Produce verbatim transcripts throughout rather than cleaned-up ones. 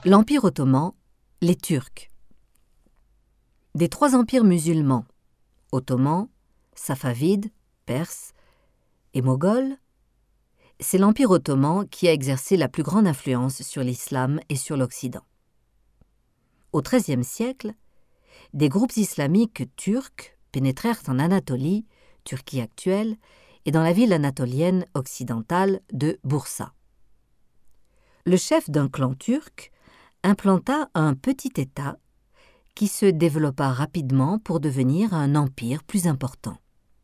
L'Empire ottoman, les Turcs. Des trois empires musulmans, ottomans, safavides, perses et moghols, c'est l'Empire ottoman qui a exercé la plus grande influence sur l'islam et sur l'Occident. Au treizième siècle, des groupes islamiques turcs pénétrèrent en Anatolie, Turquie actuelle, et dans la ville anatolienne occidentale de Bursa. Le chef d'un clan turc implanta un petit État qui se développa rapidement pour devenir un empire plus important.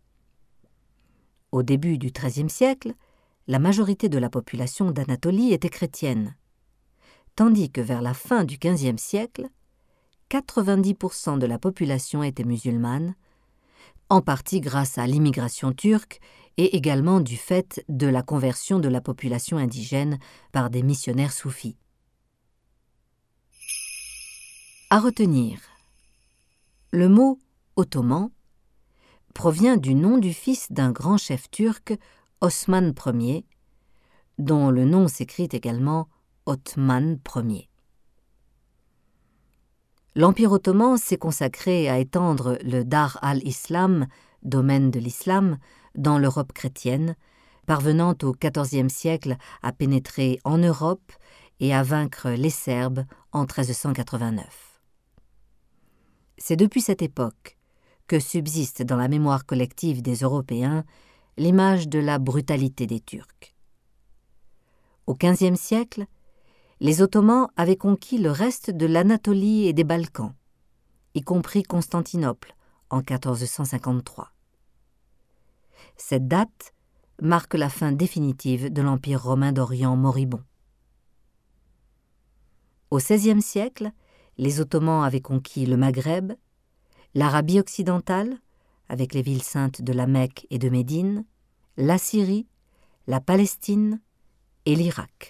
Au début du treizième siècle, la majorité de la population d'Anatolie était chrétienne, tandis que vers la fin du quinzième siècle, quatre-vingt-dix pour cent de la population était musulmane, en partie grâce à l'immigration turque et également du fait de la conversion de la population indigène par des missionnaires soufis. À retenir, le mot « ottoman » provient du nom du fils d'un grand chef turc, Osman Ier, dont le nom s'écrit également Othman Ier. L'Empire ottoman s'est consacré à étendre le Dar al-Islam, domaine de l'islam, dans l'Europe chrétienne, parvenant au quatorzième siècle à pénétrer en Europe et à vaincre les Serbes en treize cent quatre-vingt-neuf. C'est depuis cette époque que subsiste dans la mémoire collective des Européens l'image de la brutalité des Turcs. Au quinzième siècle, les Ottomans avaient conquis le reste de l'Anatolie et des Balkans, y compris Constantinople en quatorze cent cinquante-trois. Cette date marque la fin définitive de l'Empire romain d'Orient moribond. Au seizième siècle, les Ottomans avaient conquis le Maghreb, l'Arabie occidentale, avec les villes saintes de la Mecque et de Médine, la Syrie, la Palestine et l'Irak.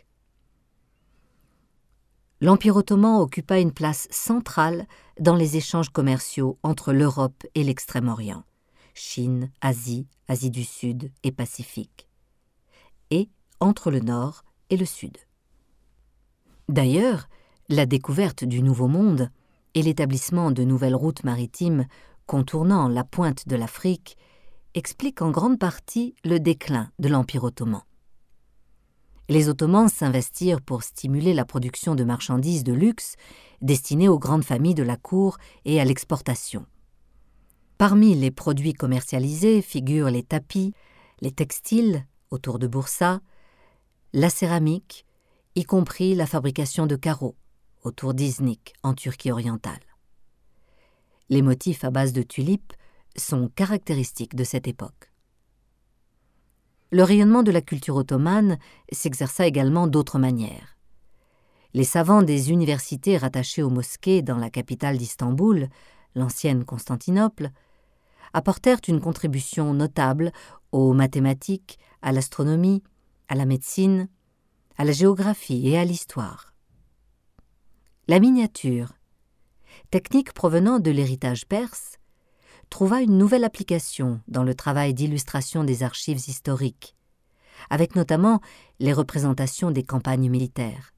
L'Empire ottoman occupa une place centrale dans les échanges commerciaux entre l'Europe et l'Extrême-Orient, Chine, Asie, Asie du Sud et Pacifique, et entre le Nord et le Sud. D'ailleurs, la découverte du Nouveau Monde et l'établissement de nouvelles routes maritimes contournant la pointe de l'Afrique expliquent en grande partie le déclin de l'Empire ottoman. Les Ottomans s'investirent pour stimuler la production de marchandises de luxe destinées aux grandes familles de la cour et à l'exportation. Parmi les produits commercialisés figurent les tapis, les textiles autour de Bursa, la céramique, y compris la fabrication de carreaux autour d'Iznik en Turquie orientale. Les motifs à base de tulipes sont caractéristiques de cette époque. Le rayonnement de la culture ottomane s'exerça également d'autres manières. Les savants des universités rattachées aux mosquées dans la capitale d'Istanbul, l'ancienne Constantinople, apportèrent une contribution notable aux mathématiques, à l'astronomie, à la médecine, à la géographie et à l'histoire. La miniature, technique provenant de l'héritage perse, trouva une nouvelle application dans le travail d'illustration des archives historiques, avec notamment les représentations des campagnes militaires.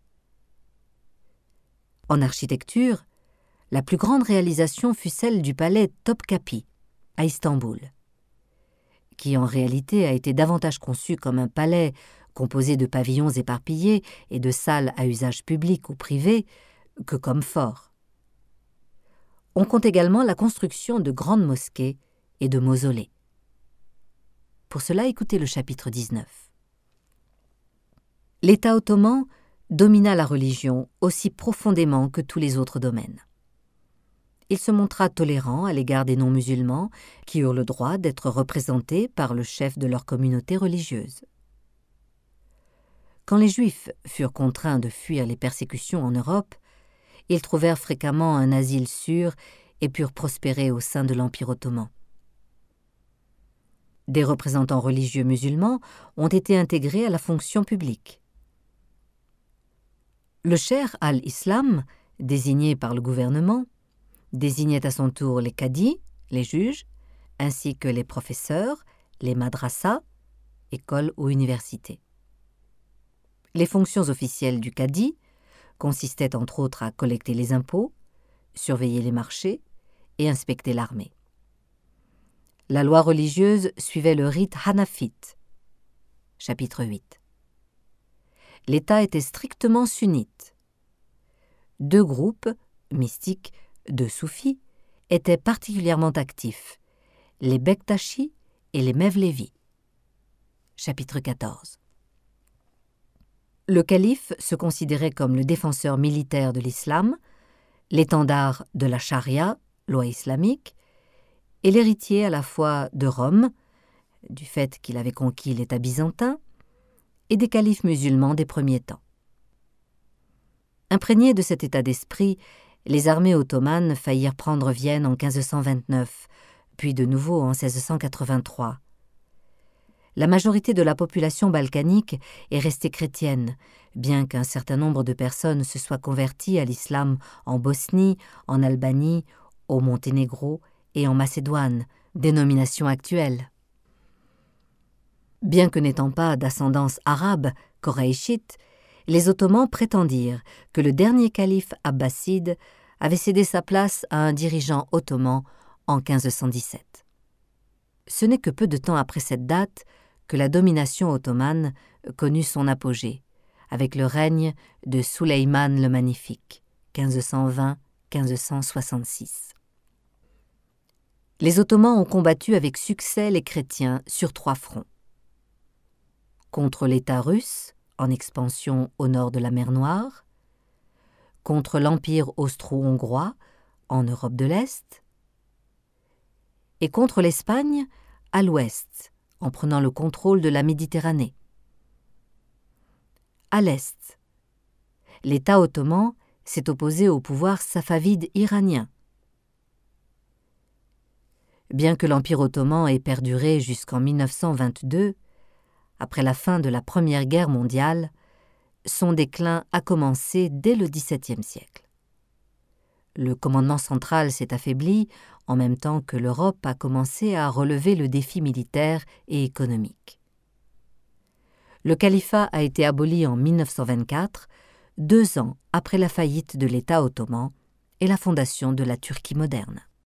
En architecture, la plus grande réalisation fut celle du palais Topkapi, à Istanbul, qui en réalité a été davantage conçu comme un palais composé de pavillons éparpillés et de salles à usage public ou privé que comme fort. On compte également la construction de grandes mosquées et de mausolées. Pour cela, écoutez le chapitre dix-neuf. L'État ottoman domina la religion aussi profondément que tous les autres domaines. Il se montra tolérant à l'égard des non-musulmans qui eurent le droit d'être représentés par le chef de leur communauté religieuse. Quand les Juifs furent contraints de fuir les persécutions en Europe, ils trouvèrent fréquemment un asile sûr et purent prospérer au sein de l'Empire ottoman. Des représentants religieux musulmans ont été intégrés à la fonction publique. Le Cheikh al-Islam, désigné par le gouvernement, désignait à son tour les cadis, les juges, ainsi que les professeurs, les madrasas, écoles ou universités. Les fonctions officielles du cadi consistait entre autres à collecter les impôts, surveiller les marchés et inspecter l'armée. La loi religieuse suivait le rite hanafite. Chapitre huit. L'État était strictement sunnite. Deux groupes, mystiques, de soufis, étaient particulièrement actifs, les Bektashi et les Mevlevi. Chapitre quatorze. Le calife se considérait comme le défenseur militaire de l'islam, l'étendard de la charia, loi islamique, et l'héritier à la fois de Rome, du fait qu'il avait conquis l'État byzantin, et des califes musulmans des premiers temps. Imprégnées de cet état d'esprit, les armées ottomanes faillirent prendre Vienne en quinze cent vingt-neuf, puis de nouveau en seize cent quatre-vingt-trois. La majorité de la population balkanique est restée chrétienne, bien qu'un certain nombre de personnes se soient converties à l'islam en Bosnie, en Albanie, au Monténégro et en Macédoine, dénomination actuelle. Bien que n'étant pas d'ascendance arabe, koraïchite, les Ottomans prétendirent que le dernier calife abbasside avait cédé sa place à un dirigeant ottoman en quinze cent dix-sept. Ce n'est que peu de temps après cette date que la domination ottomane connut son apogée, avec le règne de Suleymane le Magnifique, quinze cent vingt à quinze cent soixante-six. Les Ottomans ont combattu avec succès les chrétiens sur trois fronts. Contre l'État russe, en expansion au nord de la mer Noire, contre l'Empire austro-hongrois, en Europe de l'Est, et contre l'Espagne, à l'ouest, en prenant le contrôle de la Méditerranée. À l'est, l'État ottoman s'est opposé au pouvoir safavide iranien. Bien que l'Empire ottoman ait perduré jusqu'en mille neuf cent vingt-deux, après la fin de la Première Guerre mondiale, son déclin a commencé dès le dix-septième siècle. Le commandement central s'est affaibli en même temps que l'Europe a commencé à relever le défi militaire et économique. Le califat a été aboli en mille neuf cent vingt-quatre, deux ans après la faillite de l'État ottoman et la fondation de la Turquie moderne.